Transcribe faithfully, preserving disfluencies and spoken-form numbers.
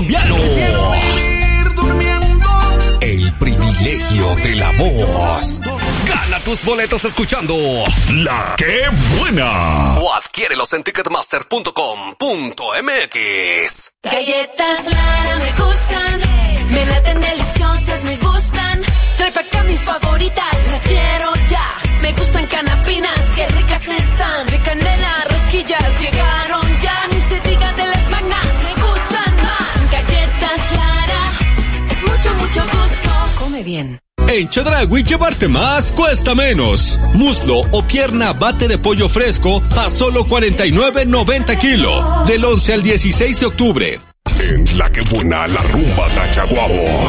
colombiano. Prefiero vivir durmiendo. El privilegio de la voz. Gana tus boletos escuchando La Qué Buena. O adquiérelos en ticketmaster punto com punto m x. Galletas Lara me gustan, me laten deliciosas, me gustan. Trae pa' acá mis favoritas, las quiero ya. Me gustan canapinas, qué ricas están. De canela, rosquillas, llegaron ya. Ni se diga de las magnas, me gustan más. Galletas Lara, es mucho, mucho gusto. Come bien. En Chedraui llevarte más cuesta menos. Muslo o pierna bate de pollo fresco a solo cuarenta y nueve noventa kilo. Del once al dieciséis de octubre. En La Qué Buena, la rumba Tachaguabo.